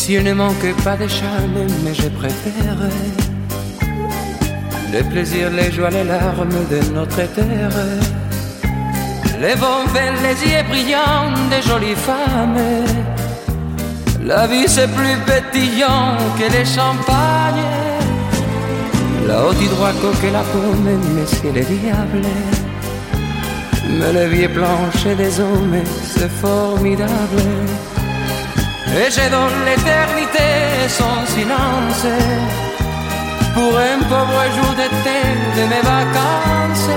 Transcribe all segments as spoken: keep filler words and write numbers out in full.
S'il ne manque pas de charme, mais je préfère les plaisirs, les joies, les larmes de notre terre. Les vents verts, les yeux brillants des jolies femmes. La vie c'est plus pétillant que les champagnes. Là-haut du droit que la pomme, mais c'est le diable. Mais les vieilles planches des hommes, c'est formidable. Et j'ai dans l'éternité son silence pour un pauvre jour d'été de mes vacances.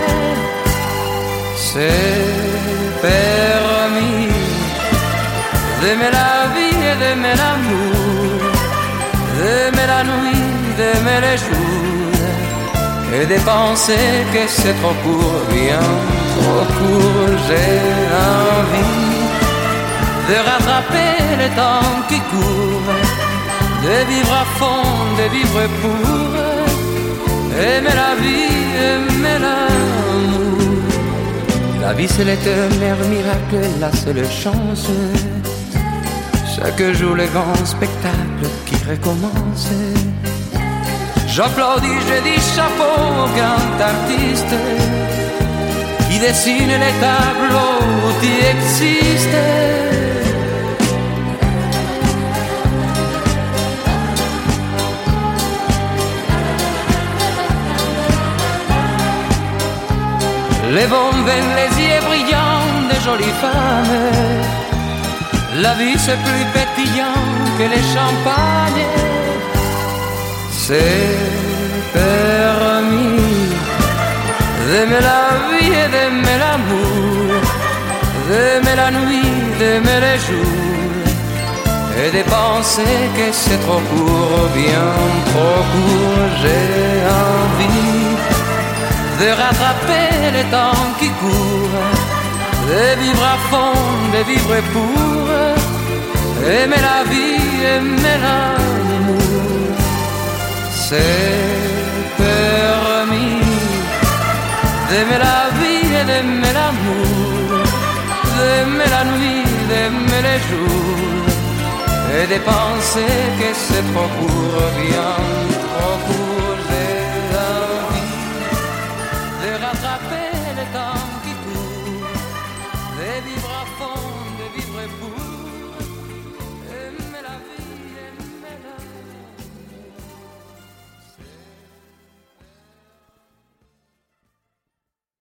C'est permis d'aimer la vie et d'aimer l'amour, d'aimer la nuit, d'aimer les jours, et de penser que c'est trop court, bien trop court. J'ai envie de rattraper le temps qui court, de vivre à fond, de vivre pour aimer la vie, aimer l'amour. La vie c'est l'éternel miracle, la seule chance. Chaque jour le grand spectacle qui recommence. J'applaudis, je dis chapeau au grand artiste qui dessine les tableaux qui existent. Les bombes, les yeux brillants des jolies femmes. La vie c'est plus pétillant que les champagnes. C'est permis d'aimer la vie et d'aimer l'amour, d'aimer la nuit, d'aimer les jours, et de penser que c'est trop court, bien trop court. J'ai envie de rattraper le temps qui court, de vivre à fond, de vivre pour aimer la vie, aimer l'amour. C'est permis d'aimer la vie et d'aimer l'amour, d'aimer la nuit, d'aimer les jours, et de penser que c'est trop court, bien trop court.